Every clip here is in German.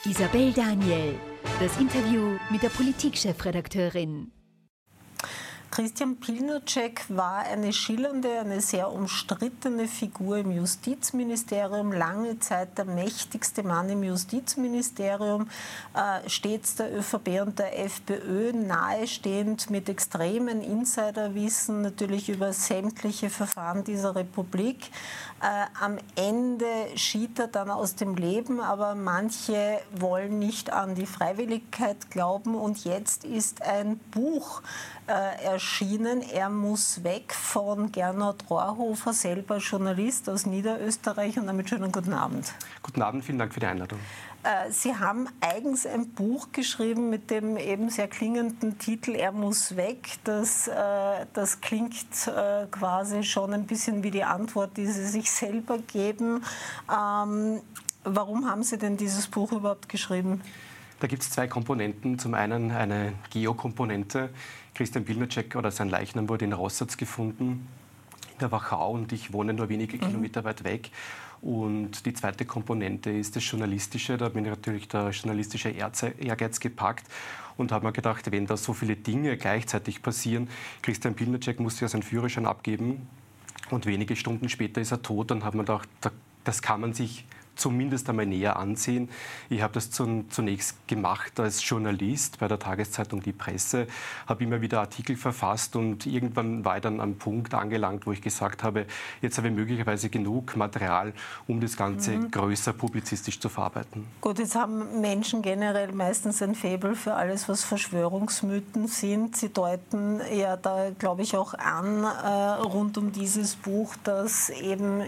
Isabel Daniel, das Interview mit der Politikchefredakteurin. Christian Pilnacek war eine schillernde, eine sehr umstrittene Figur im Justizministerium, lange Zeit der mächtigste Mann im Justizministerium, stets der ÖVP und der FPÖ nahestehend, mit extremen Insiderwissen natürlich über sämtliche Verfahren dieser Republik. Am Ende schied er dann aus dem Leben, aber manche wollen nicht an die Freiwilligkeit glauben und jetzt ist ein Buch erschienen. Er muss weg von Gernot Rohrhofer, selber Journalist aus Niederösterreich, und damit schönen guten Abend. Guten Abend, vielen Dank für die Einladung. Sie haben eigens ein Buch geschrieben mit dem eben sehr klingenden Titel Er muss weg. Das klingt quasi schon ein bisschen wie die Antwort, die Sie sich selber geben. Warum haben Sie denn dieses Buch überhaupt geschrieben? Da gibt es zwei Komponenten. Zum einen eine Geokomponente. Christian Pilnacek oder sein Leichnam wurde in Rossatz gefunden, in der Wachau, und ich wohne nur wenige Kilometer weit weg. Und die zweite Komponente ist das Journalistische. Da hat mich natürlich der journalistische Ehrgeiz gepackt und habe mir gedacht, wenn da so viele Dinge gleichzeitig passieren, Christian Pilnacek musste ja seinen Führerschein abgeben und wenige Stunden später ist er tot, dann hat man gedacht, das kann man sich zumindest einmal näher ansehen. Ich habe das zunächst gemacht als Journalist bei der Tageszeitung Die Presse, habe immer wieder Artikel verfasst und irgendwann war ich dann am Punkt angelangt, wo ich gesagt habe, jetzt habe ich möglicherweise genug Material, um das Ganze größer publizistisch zu verarbeiten. Gut, jetzt haben Menschen generell meistens ein Faible für alles, was Verschwörungsmythen sind. Sie deuten ja da, glaube ich, auch an, rund um dieses Buch, dass eben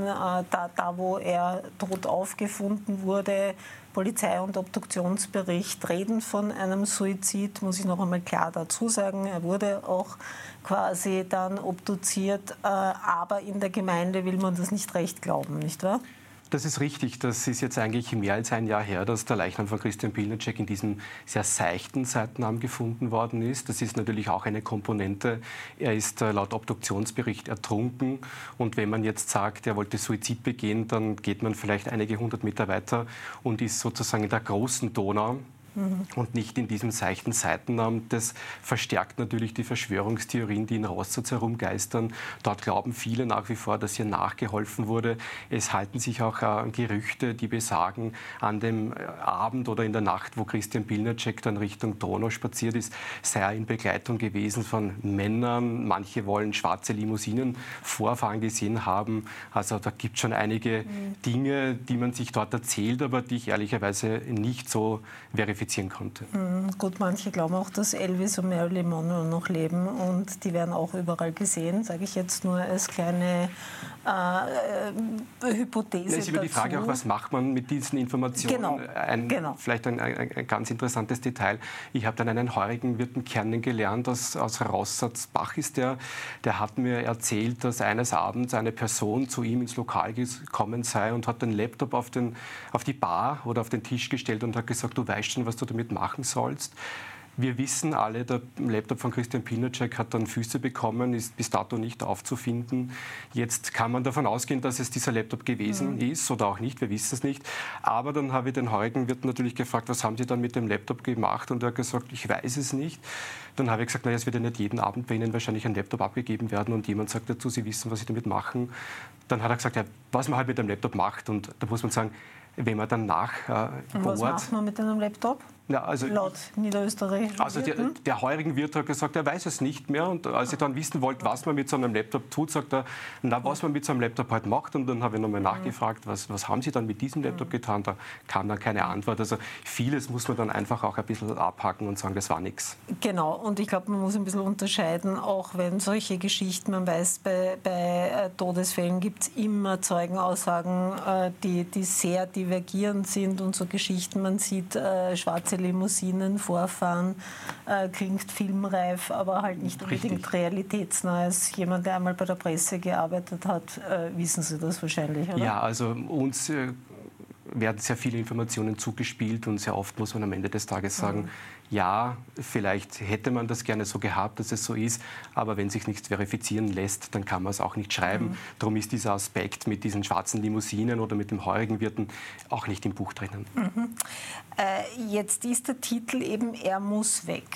da wo er tot aufgefunden wurde, Polizei- und Obduktionsbericht reden von einem Suizid, muss ich noch einmal klar dazu sagen. Er wurde auch quasi dann obduziert, aber in der Gemeinde will man das nicht recht glauben, nicht wahr? Das ist richtig. Das ist jetzt eigentlich mehr als ein Jahr her, dass der Leichnam von Christian Pilnacek in diesem sehr seichten Seitenarm gefunden worden ist. Das ist natürlich auch eine Komponente. Er ist laut Obduktionsbericht ertrunken. Und wenn man jetzt sagt, er wollte Suizid begehen, dann geht man vielleicht einige hundert Meter weiter und ist sozusagen in der großen Donau. Und nicht in diesem seichten Seitenarm. Das verstärkt natürlich die Verschwörungstheorien, die in Rossatz herumgeistern. Dort glauben viele nach wie vor, dass hier nachgeholfen wurde. Es halten sich auch Gerüchte, die besagen, an dem Abend oder in der Nacht, wo Christian Pilnacek dann Richtung Donau spaziert ist, sei er in Begleitung gewesen von Männern. Manche wollen schwarze Limousinen vorfahren gesehen haben. Also da gibt es schon einige Dinge, die man sich dort erzählt, aber die ich ehrlicherweise nicht so verifizieren konnte. Gut, manche glauben auch, dass Elvis und Marilyn Monroe noch leben und die werden auch überall gesehen, sage ich jetzt nur als kleine Hypothese. Es ist über die Frage auch, was macht man mit diesen Informationen? Genau. Vielleicht ein ganz interessantes Detail. Ich habe dann einen heurigen Wirten kennengelernt, aus Rossatz-Bach ist der hat mir erzählt, dass eines Abends eine Person zu ihm ins Lokal gekommen sei und hat den Laptop auf die Bar oder auf den Tisch gestellt und hat gesagt, du weißt schon, was du damit machen sollst. Wir wissen alle, der Laptop von Christian Pilnacek hat dann Füße bekommen, ist bis dato nicht aufzufinden. Jetzt kann man davon ausgehen, dass es dieser Laptop gewesen ist oder auch nicht, wir wissen es nicht. Aber dann habe ich den heurigen Wirt natürlich gefragt, was haben Sie dann mit dem Laptop gemacht? Und er hat gesagt, ich weiß es nicht. Dann habe ich gesagt, naja, es wird ja nicht jeden Abend bei Ihnen wahrscheinlich ein Laptop abgegeben werden und jemand sagt dazu, Sie wissen, was Sie damit machen. Dann hat er gesagt, ja, was man halt mit dem Laptop macht. Und da muss man sagen, wenn man dann was macht man mit einem Laptop? Ja, also laut Niederösterreich. Also der heurigen Wirt hat gesagt, er weiß es nicht mehr. Und als ich dann wissen wollte, was man mit so einem Laptop tut, sagt er, was man mit so einem Laptop halt macht. Und dann habe ich nochmal nachgefragt, was haben Sie dann mit diesem Laptop getan? Da kam dann keine Antwort. Also vieles muss man dann einfach auch ein bisschen abhaken und sagen, das war nichts. Genau, und ich glaube, man muss ein bisschen unterscheiden, auch wenn solche Geschichten, man weiß, bei Todesfällen gibt es immer Zeugenaussagen, die sehr divergierend sind und so Geschichten. Man sieht schwarze Limousinen vorfahren, klingt filmreif, aber halt nicht unbedingt realitätsnah. Als jemand, der einmal bei der Presse gearbeitet hat, wissen Sie das wahrscheinlich, oder? Ja, also uns werden sehr viele Informationen zugespielt und sehr oft muss man am Ende des Tages sagen, ja, vielleicht hätte man das gerne so gehabt, dass es so ist, aber wenn sich nichts verifizieren lässt, dann kann man es auch nicht schreiben. Darum ist dieser Aspekt mit diesen schwarzen Limousinen oder mit dem heurigen Wirten auch nicht im Buch drinnen. Jetzt ist der Titel eben "Er muss weg".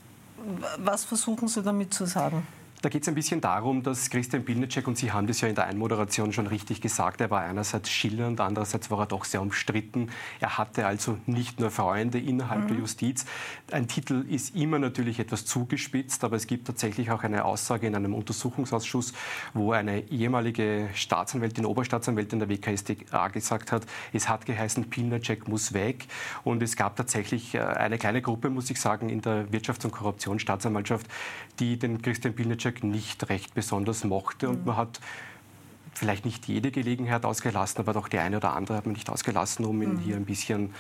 Was versuchen Sie damit zu sagen? Da geht es ein bisschen darum, dass Christian Pilnacek, und Sie haben das ja in der Einmoderation schon richtig gesagt, er war einerseits schillernd, andererseits war er doch sehr umstritten. Er hatte also nicht nur Freunde innerhalb der Justiz. Ein Titel ist immer natürlich etwas zugespitzt, aber es gibt tatsächlich auch eine Aussage in einem Untersuchungsausschuss, wo eine ehemalige Staatsanwältin, Oberstaatsanwältin der WKStA gesagt hat, es hat geheißen, Pilnacek muss weg. Und es gab tatsächlich eine kleine Gruppe, muss ich sagen, in der Wirtschafts- und Korruptionsstaatsanwaltschaft, die den Christian Pilnacek nicht recht besonders mochte und man hat vielleicht nicht jede Gelegenheit ausgelassen, aber doch die eine oder andere hat man nicht ausgelassen, um ihn hier ein bisschen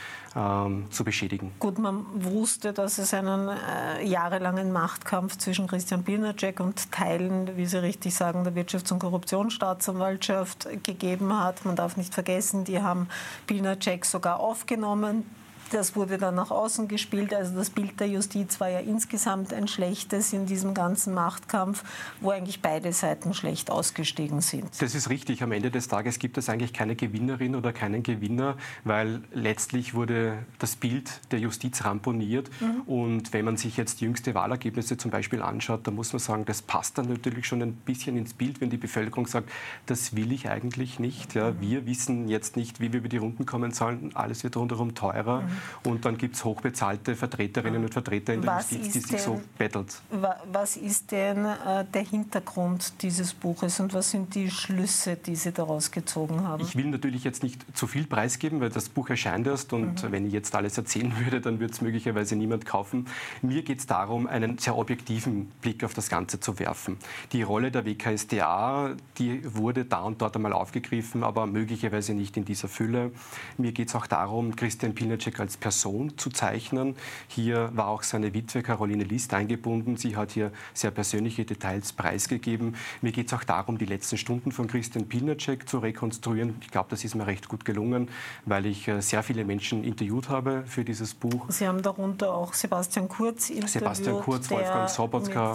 zu beschädigen. Gut, man wusste, dass es einen jahrelangen Machtkampf zwischen Christian Pilnacek und Teilen, wie Sie richtig sagen, der Wirtschafts- und Korruptionsstaatsanwaltschaft gegeben hat. Man darf nicht vergessen, die haben Pilnacek sogar aufgenommen. Das wurde dann nach außen gespielt. Also das Bild der Justiz war ja insgesamt ein schlechtes in diesem ganzen Machtkampf, wo eigentlich beide Seiten schlecht ausgestiegen sind. Das ist richtig. Am Ende des Tages gibt es eigentlich keine Gewinnerin oder keinen Gewinner, weil letztlich wurde das Bild der Justiz ramponiert. Und wenn man sich jetzt jüngste Wahlergebnisse zum Beispiel anschaut, dann muss man sagen, das passt dann natürlich schon ein bisschen ins Bild, wenn die Bevölkerung sagt, das will ich eigentlich nicht. Ja, wir wissen jetzt nicht, wie wir über die Runden kommen sollen. Alles wird rundherum teurer. Und dann gibt es hochbezahlte Vertreterinnen und Vertreter in der Justiz, die sich so bettelt. Was ist denn der Hintergrund dieses Buches und was sind die Schlüsse, die Sie daraus gezogen haben? Ich will natürlich jetzt nicht zu viel preisgeben, weil das Buch erscheint erst und wenn ich jetzt alles erzählen würde, dann würde es möglicherweise niemand kaufen. Mir geht es darum, einen sehr objektiven Blick auf das Ganze zu werfen. Die Rolle der WKStA, die wurde da und dort einmal aufgegriffen, aber möglicherweise nicht in dieser Fülle. Mir geht es auch darum, Christian Pilnacek als Person zu zeichnen. Hier war auch seine Witwe Caroline List eingebunden. Sie hat hier sehr persönliche Details preisgegeben. Mir geht es auch darum, die letzten Stunden von Christian Pilnacek zu rekonstruieren. Ich glaube, das ist mir recht gut gelungen, weil ich sehr viele Menschen interviewt habe für dieses Buch. Sie haben darunter auch Sebastian Kurz interviewt. Sebastian Kurz, Wolfgang Sobotka.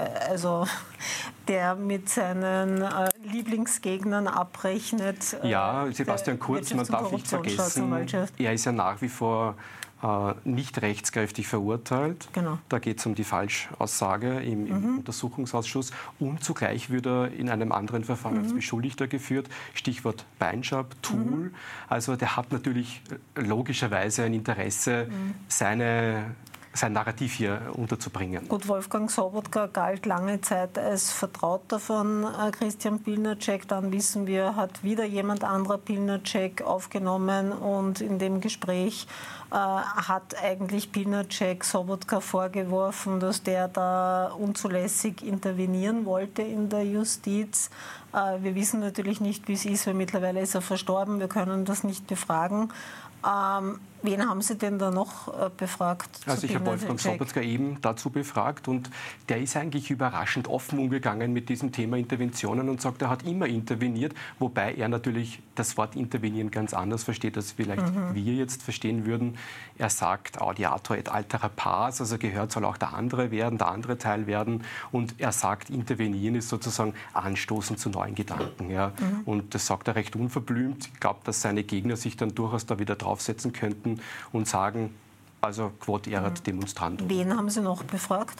Der mit seinen Lieblingsgegnern abrechnet. Ja, Sebastian Kurz, man darf nicht vergessen, er ist ja nach wie vor nicht rechtskräftig verurteilt. Genau. Da geht es um die Falschaussage im Untersuchungsausschuss. Und zugleich wird er in einem anderen Verfahren als Beschuldigter geführt. Stichwort Beinschab, Tool. Also der hat natürlich logischerweise ein Interesse, sein Narrativ hier unterzubringen. Gut, Wolfgang Sobotka galt lange Zeit als Vertrauter von Christian Pilnacek. Dann wissen wir, hat wieder jemand anderer Pilnacek aufgenommen und in dem Gespräch hat eigentlich Pilnacek Sobotka vorgeworfen, dass der da unzulässig intervenieren wollte in der Justiz. Wir wissen natürlich nicht, wie es ist, weil mittlerweile ist er verstorben. Wir können das nicht befragen. Wen haben Sie denn da noch befragt? Also ich habe Wolfgang Sobotka eben dazu befragt und der ist eigentlich überraschend offen umgegangen mit diesem Thema Interventionen und sagt, er hat immer interveniert, wobei er natürlich das Wort intervenieren ganz anders versteht, als vielleicht wir jetzt verstehen würden. Er sagt audiator et altera pars, also gehört soll auch der andere werden, der andere Teil werden und er sagt, intervenieren ist sozusagen anstoßen zu neuen Gedanken. Ja. Und das sagt er recht unverblümt. Ich glaube, dass seine Gegner sich dann durchaus da wieder draufsetzen könnten und sagen, also quod erat demonstrandum. Wen haben Sie noch befragt?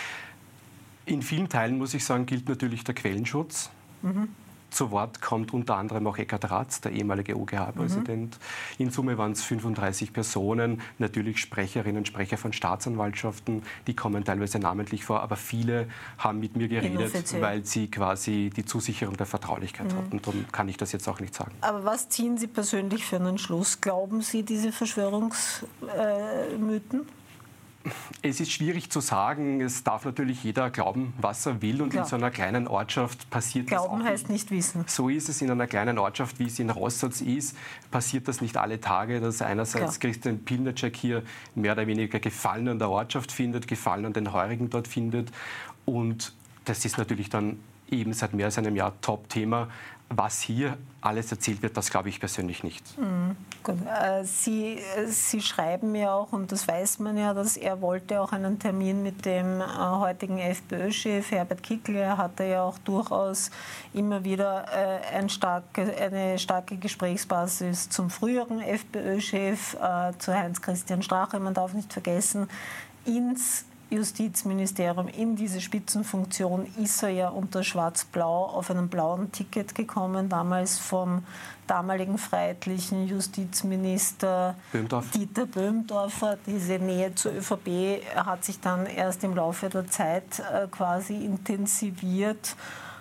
In vielen Teilen, muss ich sagen, gilt natürlich der Quellenschutz. Zu Wort kommt unter anderem auch Eckhard Ratz, der ehemalige OGH-Präsident. In Summe waren es 35 Personen, natürlich Sprecherinnen und Sprecher von Staatsanwaltschaften, die kommen teilweise namentlich vor, aber viele haben mit mir geredet, weil sie quasi die Zusicherung der Vertraulichkeit hatten. Darum kann ich das jetzt auch nicht sagen. Aber was ziehen Sie persönlich für einen Schluss? Glauben Sie diese Verschwörungsmythen? Es ist schwierig zu sagen. Es darf natürlich jeder glauben, was er will. Und in so einer kleinen Ortschaft passiert das auch Glauben heißt nicht wissen. So ist es in einer kleinen Ortschaft, wie es in Rossatz ist, passiert das nicht alle Tage, dass einerseits Christian Pilnacek hier mehr oder weniger Gefallen an der Ortschaft findet, Gefallen an den Heurigen dort findet. Und das ist natürlich dann eben seit mehr als einem Jahr Top-Thema. was hier alles erzählt wird, das glaube ich persönlich nicht. Gut. Sie schreiben ja auch, und das weiß man ja, dass er wollte auch einen Termin mit dem heutigen FPÖ-Chef Herbert Kickl. Er hatte ja auch durchaus immer wieder eine starke Gesprächsbasis zum früheren FPÖ-Chef, zu Heinz-Christian Strache. Man darf nicht vergessen, ins Justizministerium, in diese Spitzenfunktion ist er ja unter Schwarz-Blau auf einem blauen Ticket gekommen, damals vom damaligen freiheitlichen Justizminister Dieter Böhmdorfer. Diese Nähe zur ÖVP hat sich dann erst im Laufe der Zeit quasi intensiviert.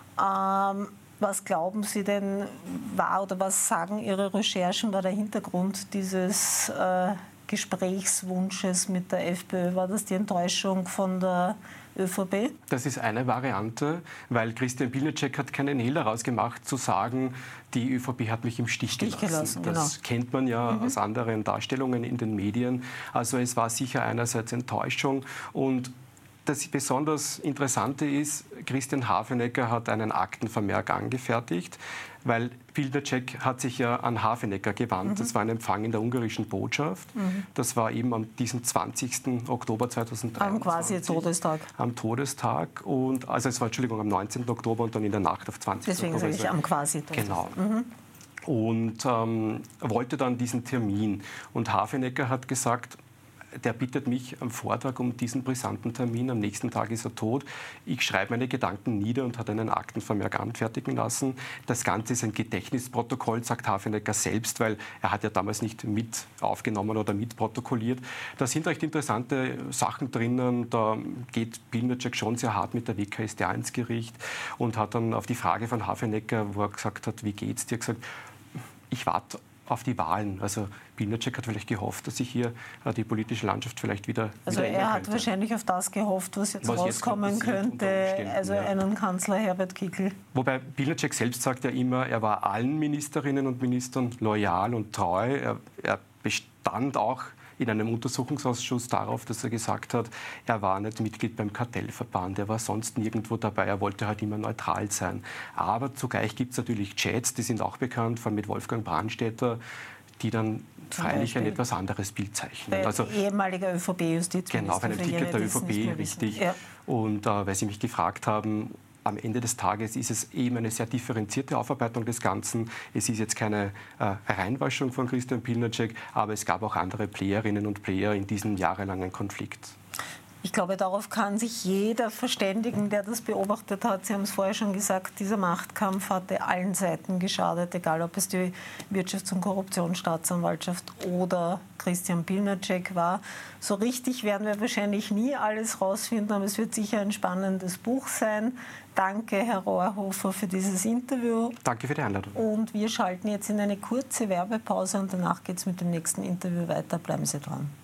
Was glauben Sie denn war, oder was sagen Ihre Recherchen, war der Hintergrund dieses Gesprächswunsches mit der FPÖ? War das die Enttäuschung von der ÖVP? Das ist eine Variante, weil Christian Pilnacek hat keinen Hehl daraus gemacht, zu sagen, die ÖVP hat mich im Stich gelassen. Das kennt man ja aus anderen Darstellungen in den Medien. Also es war sicher einerseits Enttäuschung, und das besonders Interessante ist, Christian Hafenecker hat einen Aktenvermerk angefertigt, weil Pilnacek hat sich ja an Hafenecker gewandt. Das war ein Empfang in der ungarischen Botschaft. Das war eben am diesem 20. Oktober 2023. Am quasi Todestag. Am Todestag. Und, also es war, Entschuldigung, am 19. Oktober und dann in der Nacht auf 20. Deswegen Oktober. Deswegen sage ich am quasi Todestag. Genau. Und wollte dann diesen Termin. Und Hafenecker hat gesagt, der bittet mich am Vortag um diesen brisanten Termin, am nächsten Tag ist er tot. Ich schreibe meine Gedanken nieder und hat einen Aktenvermerk anfertigen lassen. Das Ganze ist ein Gedächtnisprotokoll, sagt Hafenecker selbst, weil er hat ja damals nicht mit aufgenommen oder mit protokolliert. Da sind recht interessante Sachen drinnen. Da geht Pilnacek schon sehr hart mit der WKStA ins Gericht und hat dann auf die Frage von Hafenecker, wo er gesagt hat, wie geht's dir, gesagt, ich warte auf die Wahlen. Also Pilnacek hat vielleicht gehofft, dass sich hier die politische Landschaft vielleicht wieder Also er hat wahrscheinlich auf das gehofft, was jetzt rauskommen könnte, also einen Kanzler Herbert Kickl. Wobei Pilnacek selbst sagt ja immer, er war allen Ministerinnen und Ministern loyal und treu. Er bestand auch in einem Untersuchungsausschuss darauf, dass er gesagt hat, er war nicht Mitglied beim Kartellverband, er war sonst nirgendwo dabei, er wollte halt immer neutral sein. Aber zugleich gibt es natürlich Chats, die sind auch bekannt, vor allem mit Wolfgang Brandstätter, die dann freilich ein etwas anderes Bild zeichnen. Also ehemaliger ÖVP-Justizminister. Genau, auf einem Ticket der ÖVP, richtig. Ja. Und weil Sie mich gefragt haben, am Ende des Tages ist es eben eine sehr differenzierte Aufarbeitung des Ganzen. Es ist jetzt keine Reinwaschung von Christian Pilnacek, aber es gab auch andere Playerinnen und Player in diesem jahrelangen Konflikt. Ich glaube, darauf kann sich jeder verständigen, der das beobachtet hat. Sie haben es vorher schon gesagt, dieser Machtkampf hatte allen Seiten geschadet, egal ob es die Wirtschafts- und Korruptionsstaatsanwaltschaft oder Christian Pilnacek war. So richtig werden wir wahrscheinlich nie alles rausfinden, aber es wird sicher ein spannendes Buch sein. Danke, Herr Rohrhofer, für dieses Interview. Danke für die Einladung. Und wir schalten jetzt in eine kurze Werbepause und danach geht es mit dem nächsten Interview weiter. Bleiben Sie dran.